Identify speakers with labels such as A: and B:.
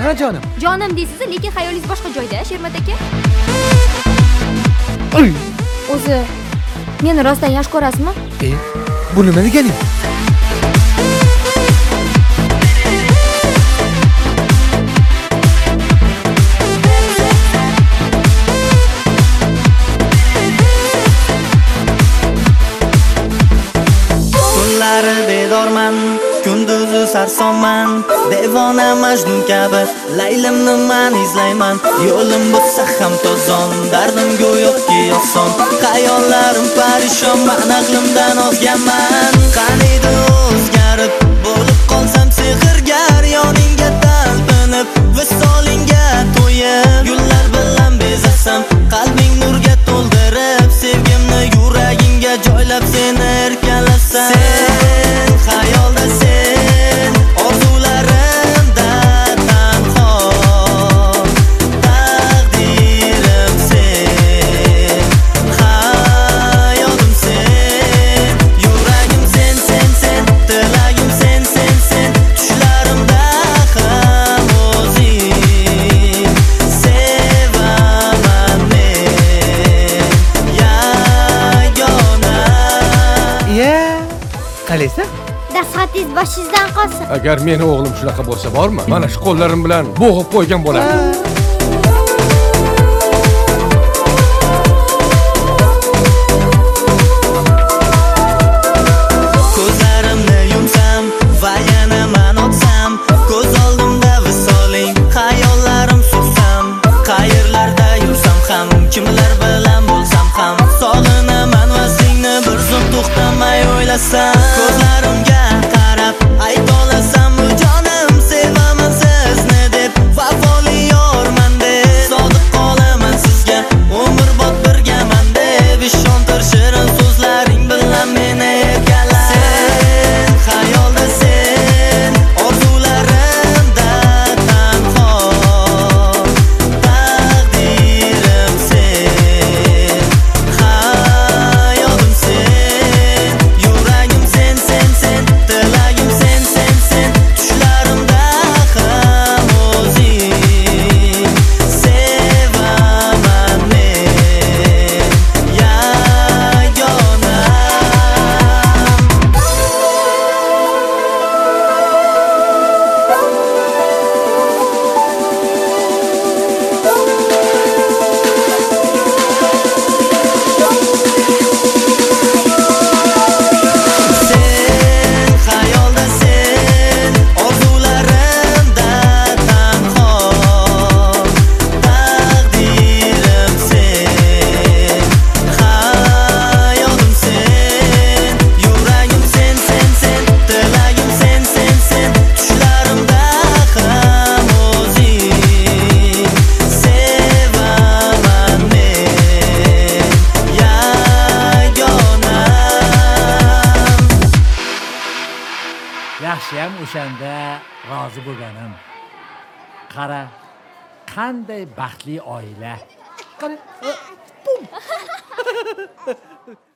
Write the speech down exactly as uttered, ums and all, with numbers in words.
A: Ha jonim.
B: Jonim deysiz, lekin xayolingiz boshqa joyda, Shermat aka. O'zi, meni rostdan yaxshi ko'rasizmi?
A: E, bu nima deganing?
C: Kunlari bedorman, kunduzi sarsonman, devona Majnun kabi laylimni man izlayman. Yo'lim bo'lsa ham to'zon, dardim go'yoki oson, xayollarim parishon, men aqlimdan ozganman. Qaniydi o'zgarib, bo'lib qolsam sehrgar, yoningga talpinib, visolingga to'yib, gullar bilan bezasam, qalbing nurga to'ldirib, sevgimni yuragingga joylab seni erkalasam. Sen xayolda sen, orzularimda tanho, taqdirim sen, hayotim sen, yuragim sen, sen, sen, tilagim sen, sen, sen, tushlarimda ham o'zing, sevaman men yagona.
A: Iya, qalaysan?
B: Dastxatingiz boshingizdan qolsin.
D: Agar meni o'g'lim shunaqa bo'lsa bormi? Mana shu qo'llarim bilan bo'g'ib qo'ygan bo'lardim.
C: Ko'zlarimni yumsam va yana man otsam, ko'z oldimda visoling, xayollarim sursam, qayerlarda yursam ham, kimlar bilan bo'lsam ham, sog'inaman va seni bir zum to'xtamay o'ylasam. Ko'zlarimga qarab ayta olasanmi jonim, sevaman sizni deb, vafoli yorman deb, sodiq qolaman sizga, umrbod birgaman deb, ishontir shirin so'zlaring bilan meni erkala. Sen xayolda sen, orzularimda tanho, taqdirim sen, hayotim sen, yuragim sen, sen, sen, tilagim sen, sen, sen, tushlarimda ham o'zing, sevaman men yagona. Sen xayolda sen, orzularimda tanho, taqdirim sen, hayotim sen, yuragim sen, sen, sen, tilagim sen, sen, sen, tushlarimda ham o'zing, sevaman men yagona.
E: Yaxshiyam o'shanda rozi bo'lganim. Qara, qanday baxtli oila.
A: Qani.